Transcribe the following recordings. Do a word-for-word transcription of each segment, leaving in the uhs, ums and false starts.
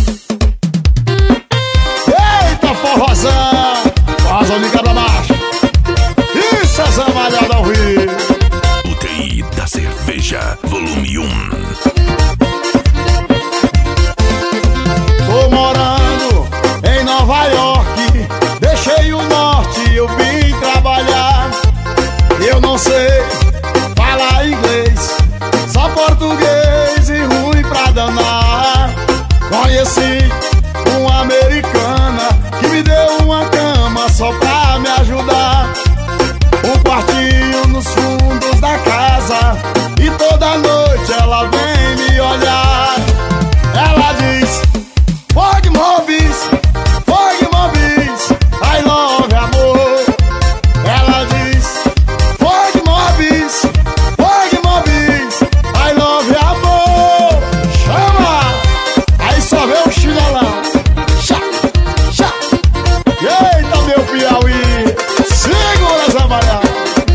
Eita, forrozão, forrozão de cabra macho. Isso é Zé Malhado ao Rio. U T I da Cerveja, volume um. Tô morando em Nova York, deixei o norte, eu vim trabalhar. Eu não sei falar inglês, só português e ruim pra danar. Conheci uma americana que me deu uma cama só pra me ajudar. Um quartinho nos fundos da casa e toda noite ela vem me olhar. Ela diz: Fog Mobis, Fog Mobis, I love amor. Ela diz: Fog Mobis, Fog Mobis, I love amor. Chama! Aí só vê o chinelão. Chá, chá. Eita, meu Piauí, segura essa malhada.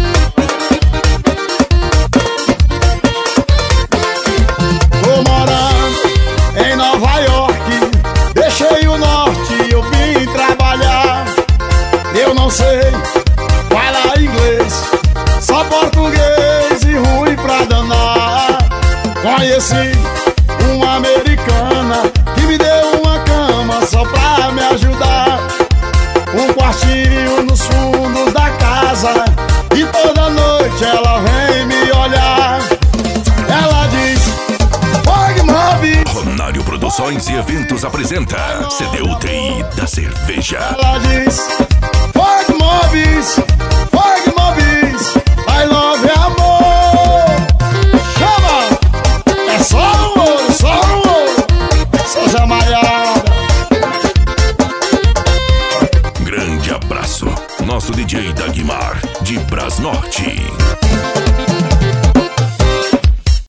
Tô morando em Nova York, deixei o norte, eu vim trabalhar. Eu não sei falar inglês, só português e ruim pra danar. Conheci uma americana que me deu uma cama só pra me ajudar. Um quartinho nos fundos da casa e toda noite ela vem me olhar. Ela diz: Fog Mobis. Ronário Produções e Eventos apresenta C D U T I da Cerveja. Ela diz: Fog Mobis, Fog Mobis, I love amor. Chama! É só o ouro, só o ouro. Sou Zé Malhada. Grande abraço, nosso D J Dagmar, de Brasnorte.